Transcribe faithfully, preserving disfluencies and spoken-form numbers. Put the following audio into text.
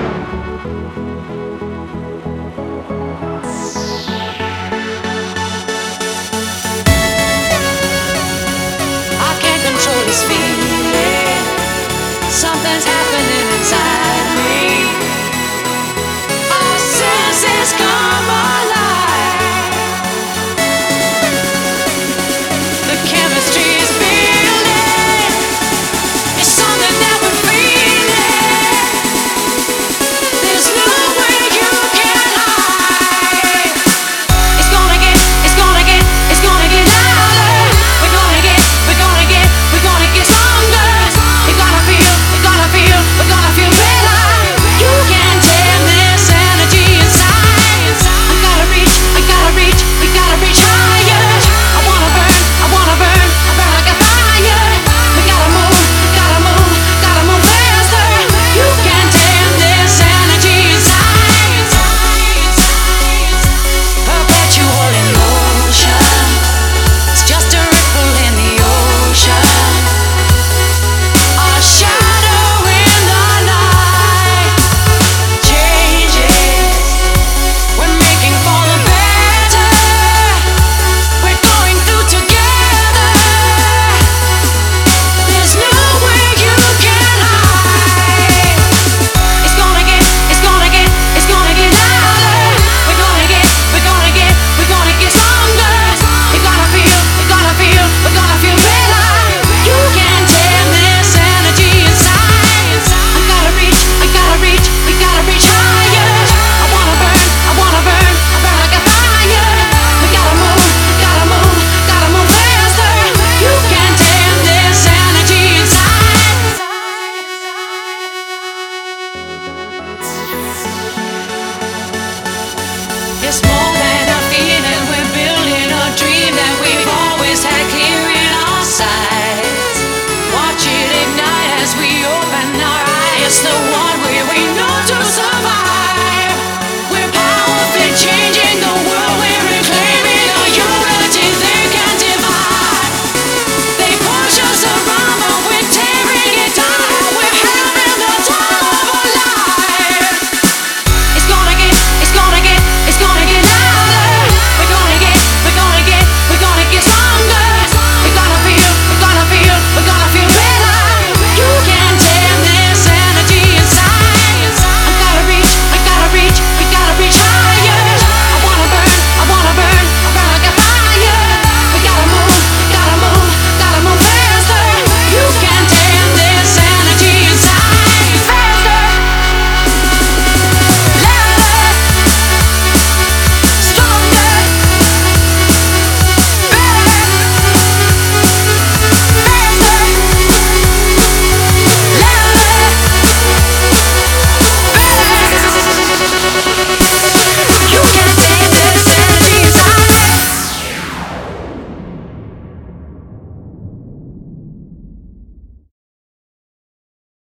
I can't control this feeling. Something's happening inside me. Our senses come alive. The chemistry is building. It's something that we're feeling. There's no way you can hide. It's gonna get, it's gonna get, it's gonna get louder. We're gonna get, we're gonna get, we're gonna get stronger. We're gonna feel, we're gonna feel, we're gonna feel better. You can tame this energy inside. I gotta reach, I gotta reach, we gotta reach higher. I wanna burn, I wanna burn, I burn like a fire. We gotta move, gotta move, gotta move faster. You can tame this energy inside. Perpetual in motion. It's just a ripple in the ocean. A shadow in the night. Changes. We're making for the better. We're going through together. There's no way you can hide. It's gonna get, it's gonna get, it's gonna get louder. We're gonna get, we're gonna get, we're gonna get stronger. We're gonna feel, we're gonna feel, we're gonna feel better. You can tame this energy inside. I gotta reach, I gotta reach, we gotta reach higher. I wanna burn, I wanna burn, I burn like a fire. We gotta move, gotta move, gotta move faster. You can tame this energy inside. It's more